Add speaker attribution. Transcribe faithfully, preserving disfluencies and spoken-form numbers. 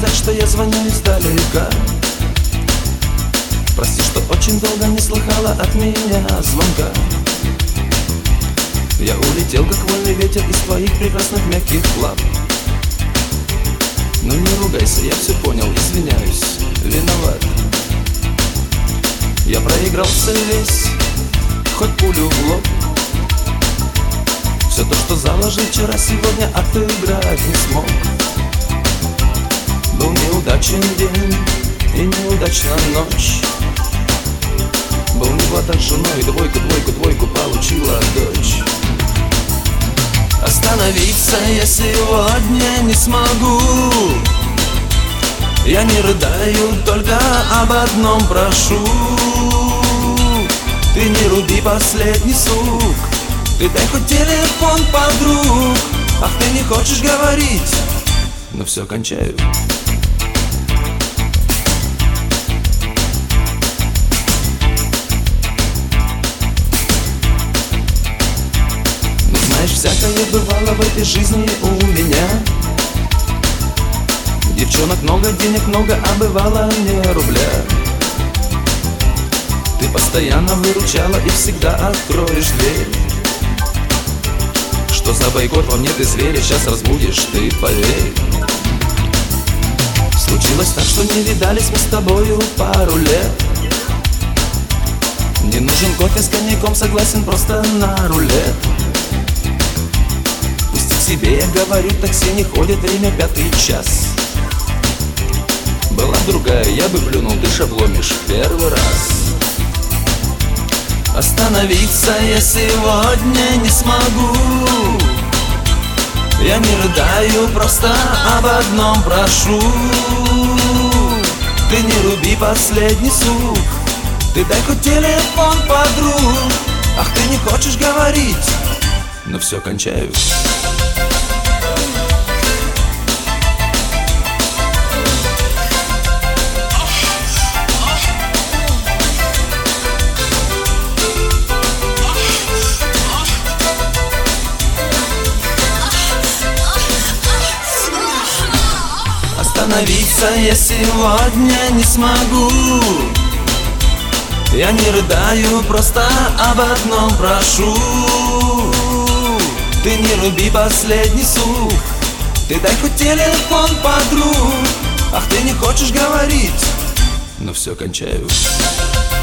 Speaker 1: сказать, что я звоню издалека. Прости, что очень долго не слыхала от меня звонка. Я улетел, как вольный ветер, из твоих прекрасных мягких лап. Ну не ругайся, я все понял, извиняюсь, виноват. Я проигрался весь, хоть пулю в лоб. Все то, что заложил вчера, сегодня отыграть не смог. Был неудачен день и неудачна ночь. Был не в ладах с женой, двойку, двойку, двойку получила дочь. Остановиться я сегодня не смогу. Я не рыдаю, только об одном прошу. Ты не руби последний сук. Ты дай хоть телефон подруг. Ах, ты не хочешь говорить, но все кончаю. Всякое бывало в этой жизни у меня. Девчонок много, денег много, а бывало не рубля. Ты постоянно выручала и всегда откроешь дверь. Что за бойкот во мне ты зверя, сейчас разбудишь, ты поверь. Случилось так, что не видались мы с тобою пару лет. Не нужен кофе с коньяком, согласен просто на рулет. Тебе я говорю, такси не ходит, время пятый час. Была другая, я бы плюнул, ты ж обломишь первый раз. Остановиться я сегодня не смогу. Я не рыдаю, просто об одном прошу. Ты не руби последний сук. Ты дай хоть телефон подруг. Ах, ты не хочешь говорить, но все кончаю. Остановиться я сегодня не смогу. Я не рыдаю, просто об одном прошу. Ты не руби последний сук. Ты дай хоть телефон подруг. Ах, ты не хочешь говорить, но все кончаю.